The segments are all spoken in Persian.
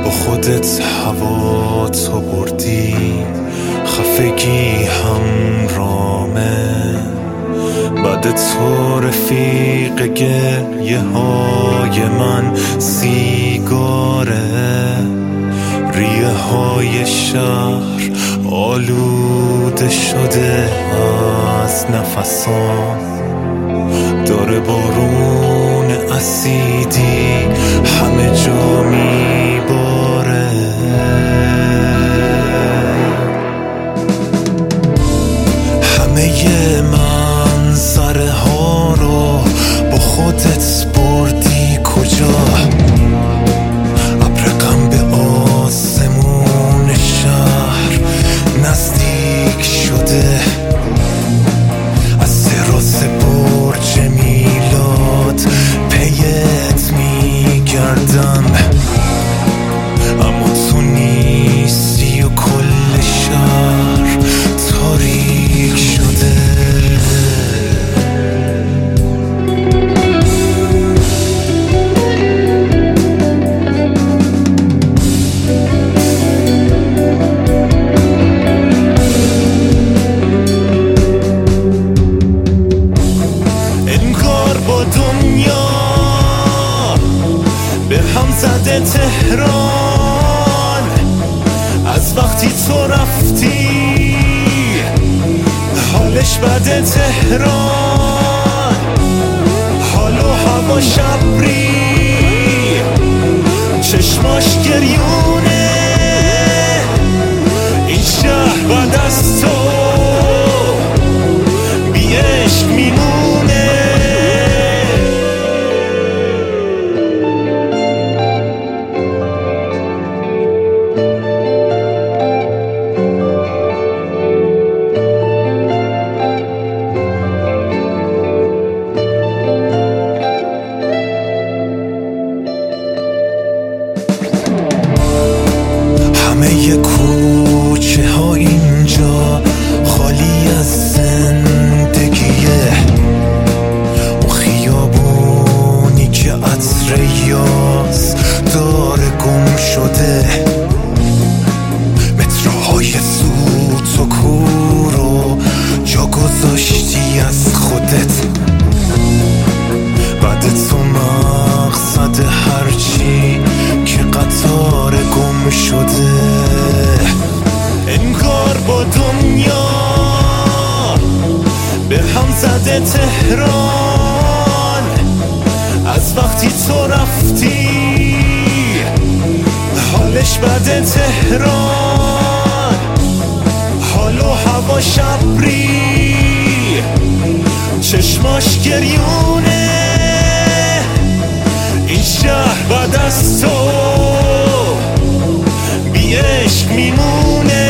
با خودت هوا تو بردی، خفگی همرامه. بعد تو رفیق گریه های من سیگاره. ریه های شهر آلوده شده از نفسام، داره بارون اسیدی همه جا میباره. همه منظره ها رو با خودت بردی کجا؟ ابر غم به آسمون شهر نزدیک شده. از تراس برج میلاد پیت میگردم، اما تو نیستی و کل شهر تاریک شده. به هم زده تهران از وقتی تو رفتی، حالش بده تهران. حال و هوا شبری، چشماش گریونه. این شهر بعد از تو بی عشق میمونه. همه کوچه ها اینجا خالی از زندگیه. اون خیابونی که عطر یاس داره گم شده. متروهای سوت و کورو جا گذاشتی از خودت. بعد تو مقصد هرچی که قطار گم شده. انگار با دنیا به هم زده تهران از وقتی تو رفتی. حالش بده تهران، حال و هوا شبری، چشماش گریونه. این شهر بعد از تو بی عشق میمونه.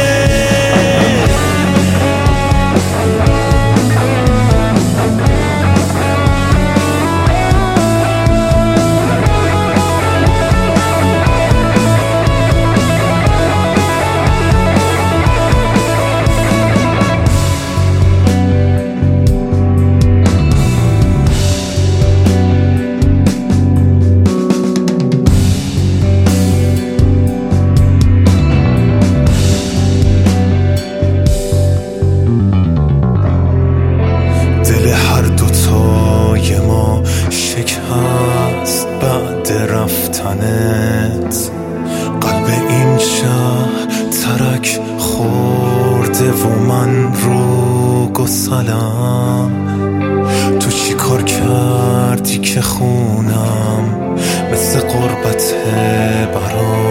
شکست بعد رفتنت، قلب این شهر ترک خورده و من رو گسلم. تو چی کار کردی که خونم مثل غربت برام؟